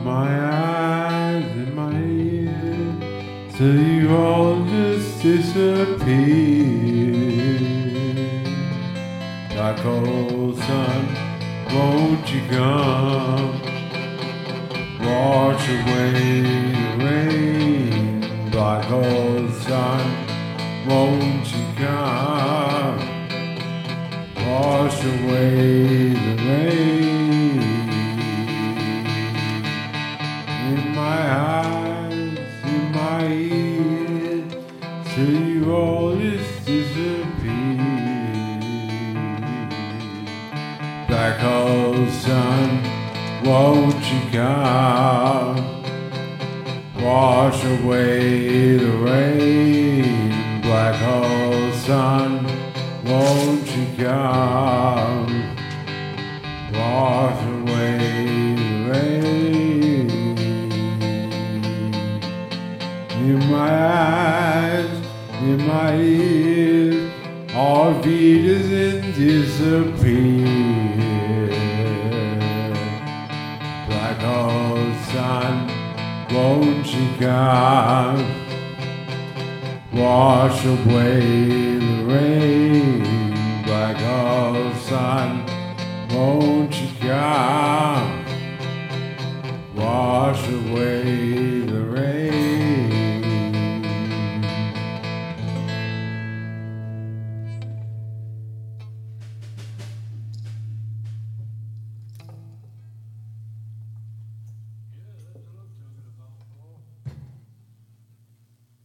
my eyes, in my ears, till you all just disappear. Black old sun, won't you come, wash away the rain. Black old sun, won't you come, wash away the rain. In my eyes, in my ears, till you all just disappear. Black hole sun, won't you come, wash away the rain. Black hole sun, won't you come, wash away the rain. In my eyes, in my ears, all feeders and disappear. Black hole sun, won't you come, wash away the rain.